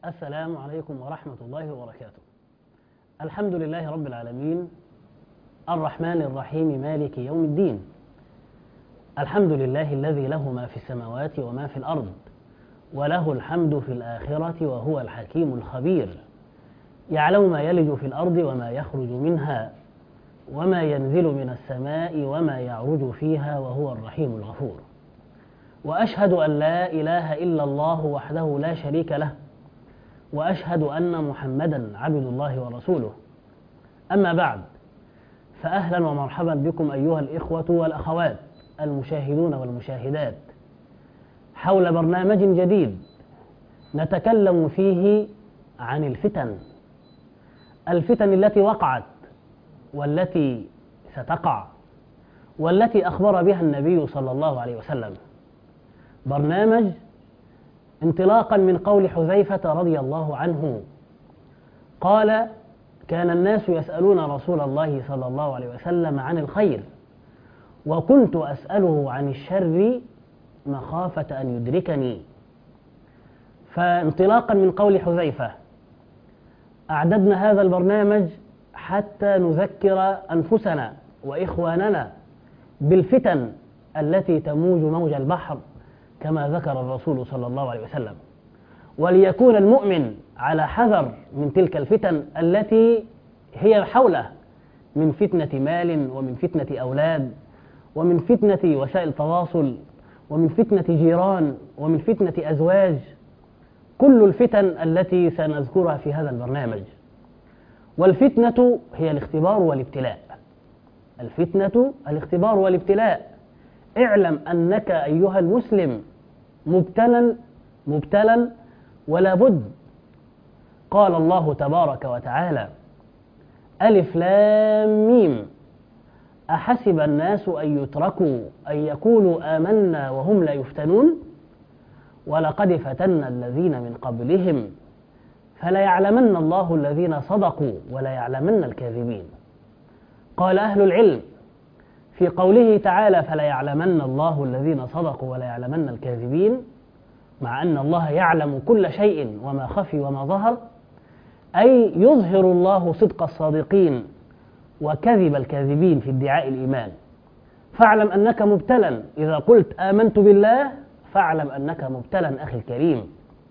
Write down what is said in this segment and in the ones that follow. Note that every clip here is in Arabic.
السلام عليكم ورحمة الله وبركاته. الحمد لله رب العالمين، الرحمن الرحيم، مالك يوم الدين. الحمد لله الذي له ما في السماوات وما في الأرض، وله الحمد في الآخرة، وهو الحكيم الخبير. يعلم ما يلج في الأرض وما يخرج منها، وما ينزل من السماء وما يعرج فيها، وهو الرحيم الغفور. وأشهد أن لا إله إلا الله وحده لا شريك له، وأشهد أن محمدا عبد الله ورسوله. أما بعد، فأهلا ومرحبا بكم أيها الإخوة والأخوات المشاهدون والمشاهدات حول برنامج جديد نتكلم فيه عن الفتن التي وقعت والتي ستقع والتي أخبر بها النبي صلى الله عليه وسلم. برنامج انطلاقا من قول حذيفة رضي الله عنه قال: كان الناس يسألون رسول الله صلى الله عليه وسلم عن الخير، وكنت أسأله عن الشر مخافة أن يدركني. فانطلاقا من قول حذيفة أعددنا هذا البرنامج حتى نذكر أنفسنا وإخواننا بالفتن التي تموج موج البحر كما ذكر الرسول صلى الله عليه وسلم، وليكون المؤمن على حذر من تلك الفتن التي هي حوله، من فتنة مال، ومن فتنة أولاد، ومن فتنة وسائل تواصل، ومن فتنة جيران، ومن فتنة أزواج، كل الفتن التي سنذكرها في هذا البرنامج. والفتنة هي الاختبار والابتلاء. الفتنة الاختبار والابتلاء. اعلم أنك أيها المسلم مبتلا ولا بد. قال الله تبارك وتعالى: ألف لام ميم، أحسب الناس أن يتركوا أن يقولوا آمنا وهم لا يفتنون، ولقد فتنا الذين من قبلهم فليعلمن الله الذين صدقوا وليعلمن الكاذبين. قال أهل العلم في قوله تعالى فليعلمن الله الذين صدقوا وليعلمن الكاذبين، مع أن الله يعلم كل شيء وما خفي وما ظهر، أي يظهر الله صدق الصادقين وكذب الكاذبين في ادعاء الإيمان. فاعلم أنك مبتلا. إذا قلت آمنت بالله فاعلم أنك مبتلا أخي الكريم.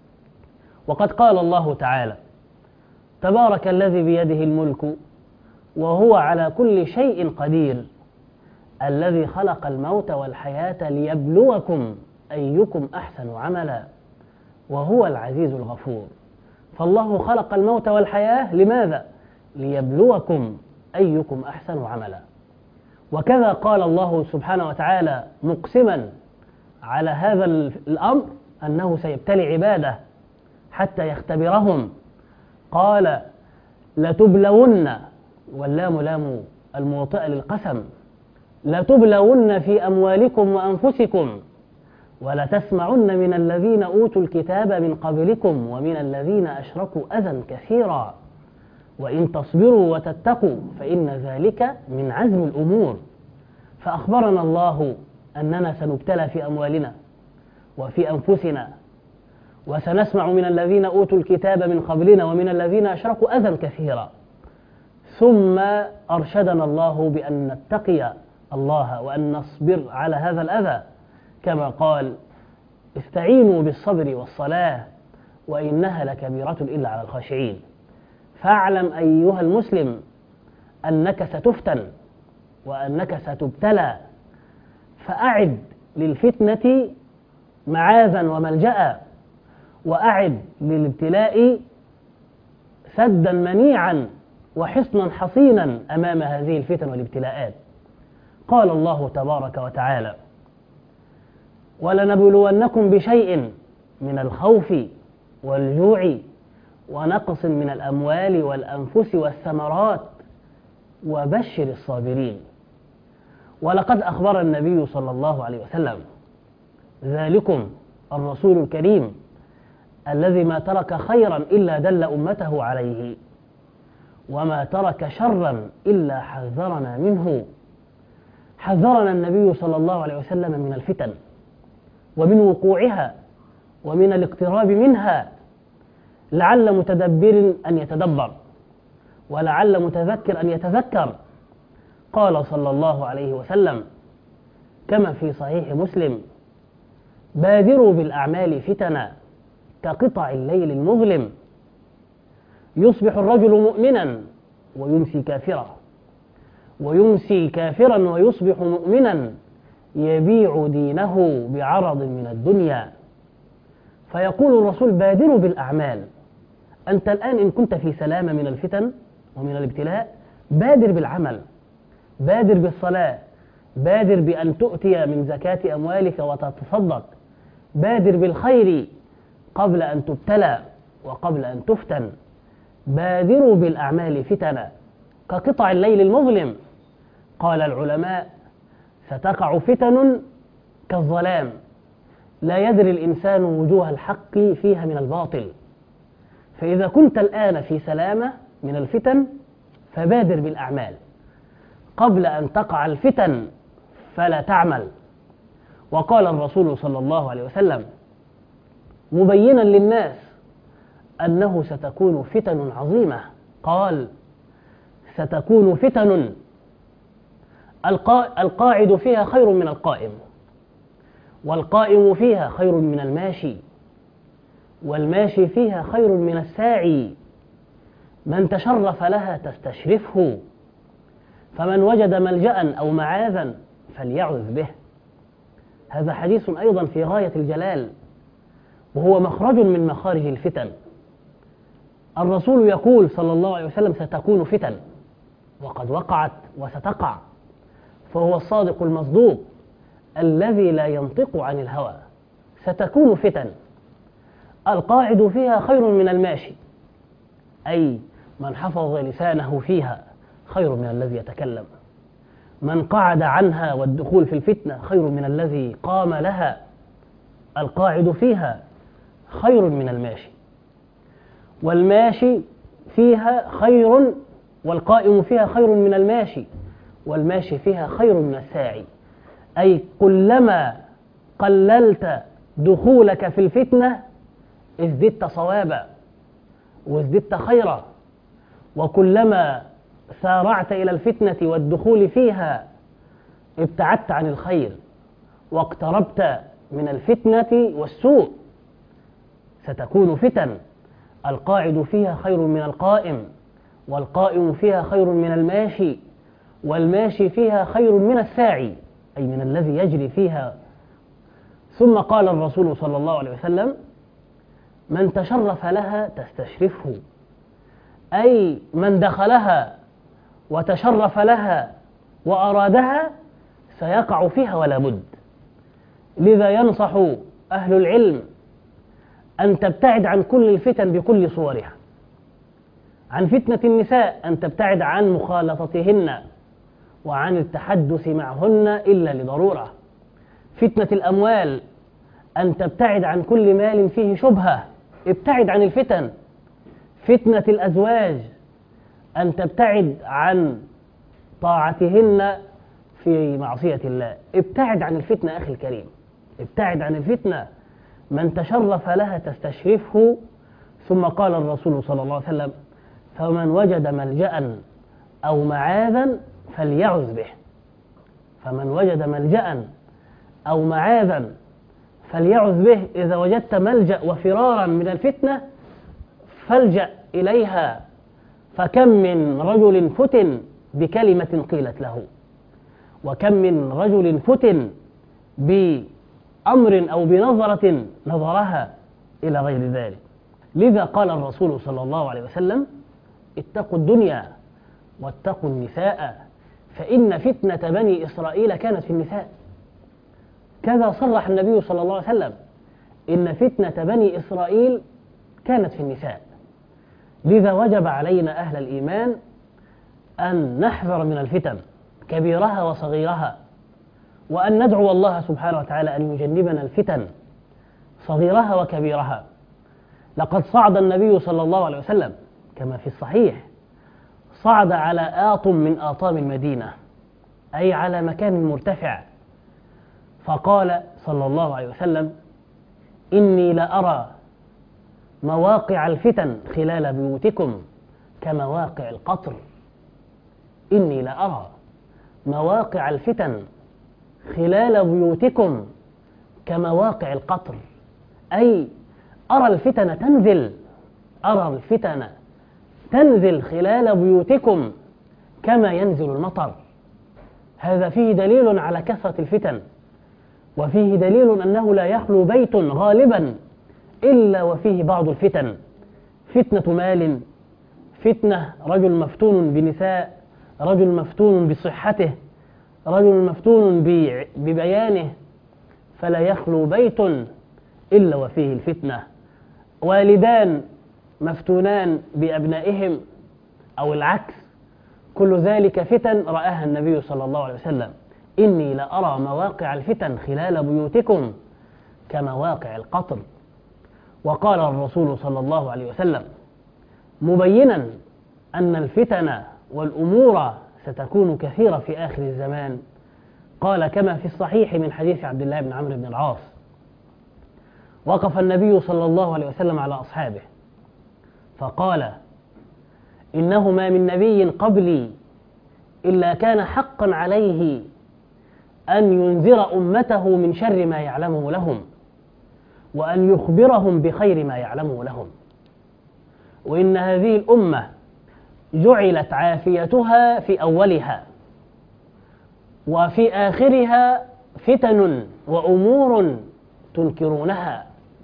وقد قال الله تعالى: تبارك الذي بيده الملك وهو على كل شيء قدير، الذي خلق الموت والحياة ليبلوكم أيكم أحسن عملا، وهو العزيز الغفور. فالله خلق الموت والحياة لماذا؟ ليبلوكم أيكم أحسن عملا. وكذا قال الله سبحانه وتعالى مقسما على هذا الأمر أنه سيبتلي عباده حتى يختبرهم. قال: لتبلون، واللام لام الموطئة للقسم، لتبلون في أموالكم وأنفسكم، ولتسمعن من الذين أوتوا الكتاب من قبلكم ومن الذين أشركوا أذى كثيرا، وإن تصبروا وتتقوا فإن ذلك من عزم الأمور. فأخبرنا الله أننا سنبتلى في أموالنا وفي أنفسنا، وسنسمع من الذين أوتوا الكتاب من قبلنا ومن الذين أشركوا أذى كثيرا. ثم أرشدنا الله بأن نتقي الله وأن نصبر على هذا الأذى، كما قال: استعينوا بالصبر والصلاة وإنها لكبيرة إلا على الخاشعين. فاعلم أيها المسلم أنك ستفتن وأنك ستبتلى، فأعد للفتنة معاذا وملجأ، وأعد للابتلاء سدا منيعا وحصنا حصينا أمام هذه الفتن والابتلاءات. قال الله تبارك وتعالى: ولنبلونكم بشيء من الخوف والجوع ونقص من الأموال والأنفس والثمرات وبشر الصابرين. ولقد أخبر النبي صلى الله عليه وسلم: ذلكم الرسول الكريم الذي ما ترك خيرا إلا دل أمته عليه، وما ترك شرا إلا حذرنا منه. حذرنا النبي صلى الله عليه وسلم من الفتن ومن وقوعها ومن الاقتراب منها، لعل متدبر أن يتدبر، ولعل متذكر أن يتذكر. قال صلى الله عليه وسلم كما في صحيح مسلم: بادروا بالأعمال فتنا كقطع الليل المظلم، يصبح الرجل مؤمنا ويمسي كافرا، ويمسي كافرا ويصبح مؤمنا، يبيع دينه بعرض من الدنيا. فيقول الرسول: بادروا بالأعمال. أنت الآن إن كنت في سلامة من الفتن ومن الابتلاء، بادر بالعمل، بادر بالصلاة، بادر بأن تؤتي من زكاة أموالك وتتصدق، بادر بالخير قبل أن تبتلى وقبل أن تفتن. بادروا بالأعمال فتنا كقطع الليل المظلم. قال العلماء: ستقع فتن كالظلام، لا يدري الإنسان وجوه الحق فيها من الباطل. فإذا كنت الآن في سلامة من الفتن فبادر بالأعمال قبل أن تقع الفتن فلا تعمل. وقال الرسول صلى الله عليه وسلم مبينا للناس أنه ستكون فتن عظيمة، قال: ستكون فتن القاعد فيها خير من القائم، والقائم فيها خير من الماشي، والماشي فيها خير من الساعي، من تشرف لها تستشرفه، فمن وجد ملجأ أو معاذا فليعذ به. هذا حديث أيضا في غاية الجلال، وهو مخرج من مخارج الفتن. الرسول يقول صلى الله عليه وسلم: ستكون فتن، وقد وقعت وستقع، فهو الصادق المصدوق الذي لا ينطق عن الهوى. ستكون فتن القاعد فيها خير من الماشي، أي من حفظ لسانه فيها خير من الذي يتكلم، من قعد عنها والدخول في الفتنة خير من الذي قام لها. القاعد فيها خير من الماشي، والماشي فيها خير، والقائم فيها خير من الماشي، والماشي فيها خير من الساعي. أي كلما قللت دخولك في الفتنة ازددت صوابا وازددت خيرا، وكلما سارعت إلى الفتنة والدخول فيها ابتعدت عن الخير واقتربت من الفتنة والسوء. ستكون فتن القاعد فيها خير من القائم، والقائم فيها خير من الماشي، والماشي فيها خير من الساعي، أي من الذي يجري فيها. ثم قال الرسول صلى الله عليه وسلم: من تشرف لها تستشرفه، أي من دخلها وتشرف لها وأرادها سيقع فيها ولا بد. لذا ينصح أهل العلم أن تبتعد عن كل الفتن بكل صورها. عن فتنة النساء أن تبتعد عن مخالطتهن وعن التحدث معهن إلا لضرورة. فتنة الأموال أن تبتعد عن كل مال فيه شبهة، ابتعد عن الفتن. فتنة الأزواج أن تبتعد عن طاعتهن في معصية الله، ابتعد عن الفتنة أخي الكريم، ابتعد عن الفتنة. من تشرف لها تستشرفه. ثم قال الرسول صلى الله عليه وسلم: فمن وجد ملجأ أو معاذا فليعذ به. فمن وجد ملجأ أو معاذا فليعذ به. إذا وجدت ملجأ وفرارا من الفتنة فالجأ إليها. فكم من رجل فتن بكلمة قيلت له، وكم من رجل فتن بأمر أو بنظرة نظرها إلى غير ذلك. لذا قال الرسول صلى الله عليه وسلم: اتقوا الدنيا واتقوا النساء فإن فتنة بني إسرائيل كانت في النساء. كذا صرح النبي صلى الله عليه وسلم: إن فتنة بني إسرائيل كانت في النساء. لذا وجب علينا أهل الإيمان أن نحذر من الفتن كبيرها وصغيرها، وأن ندعو الله سبحانه وتعالى أن يجنبنا الفتن صغيرها وكبيرها. لقد صعد النبي صلى الله عليه وسلم كما في الصحيح، صعد على آط من آطام المدينة، أي على مكان مرتفع، فقال صلى الله عليه وسلم: إني لأرى مواقع الفتن خلال بيوتكم كمواقع القطر. إني لأرى مواقع الفتن خلال بيوتكم كمواقع القطر، أي أرى الفتن تنزل خلال بيوتكم كما ينزل المطر. هذا فيه دليل على كثرة الفتن، وفيه دليل أنه لا يخلو بيت غالبا إلا وفيه بعض الفتن: فتنة مال، فتنة رجل مفتون بنساء، رجل مفتون بصحته، رجل مفتون ببيانه، فلا يخلو بيت إلا وفيه الفتنة. والدان مفتونان بأبنائهم أو العكس، كل ذلك فتن رآها النبي صلى الله عليه وسلم. إني لأرى مواقع الفتن خلال بيوتكم كمواقع القطر. وقال الرسول صلى الله عليه وسلم مبينا أن الفتن والأمور ستكون كثيرة في آخر الزمان، قال كما في الصحيح من حديث عبد الله بن عمرو بن العاص: وقف النبي صلى الله عليه وسلم على أصحابه فقال: إنه ما من نبي قبلي إلا كان حقا عليه أن ينذر أمته من شر ما يعلمه لهم، وأن يخبرهم بخير ما يعلمه لهم. وإن هذه الأمة جعلت عافيتها في أولها، وفي آخرها فتن وأمور تنكرونها.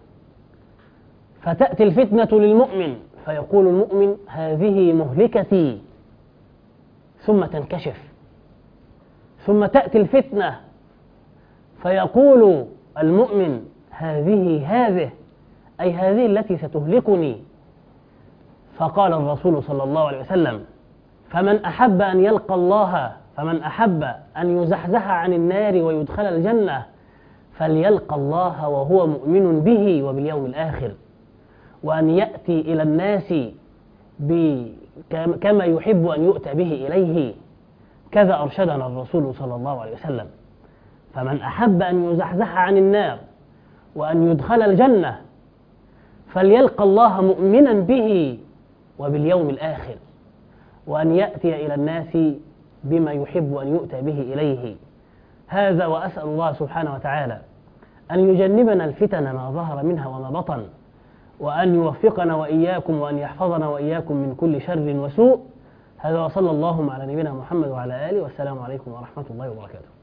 فتأتي الفتنة للمؤمن فيقول المؤمن: هذه مهلكتي، ثم تنكشف. ثم تأتي الفتنة فيقول المؤمن: هذه أي هذه التي ستهلكني. فقال الرسول صلى الله عليه وسلم: فمن أحب أن يلقى الله، فمن أحب أن يزحزح عن النار ويدخل الجنة فليلقى الله وهو مؤمن به وباليوم الآخر، وأن يأتي إلى الناس كما يحب أن يؤتى به إليه. كذا أرشدنا الرسول صلى الله عليه وسلم. فمن أحب أن يزحزح عن النار وأن يدخل الجنة فليلقى الله مؤمنا به وباليوم الآخر، وأن يأتي إلى الناس بما يحب أن يؤتى به إليه. هذا، وأسأل الله سبحانه وتعالى أن يجنبنا الفتن ما ظهر منها وما بطن، وأن يوفقنا وإياكم، وأن يحفظنا وإياكم من كل شر وسوء. هذا، وصلى الله على نبينا محمد وعلى آله، والسلام عليكم ورحمة الله وبركاته.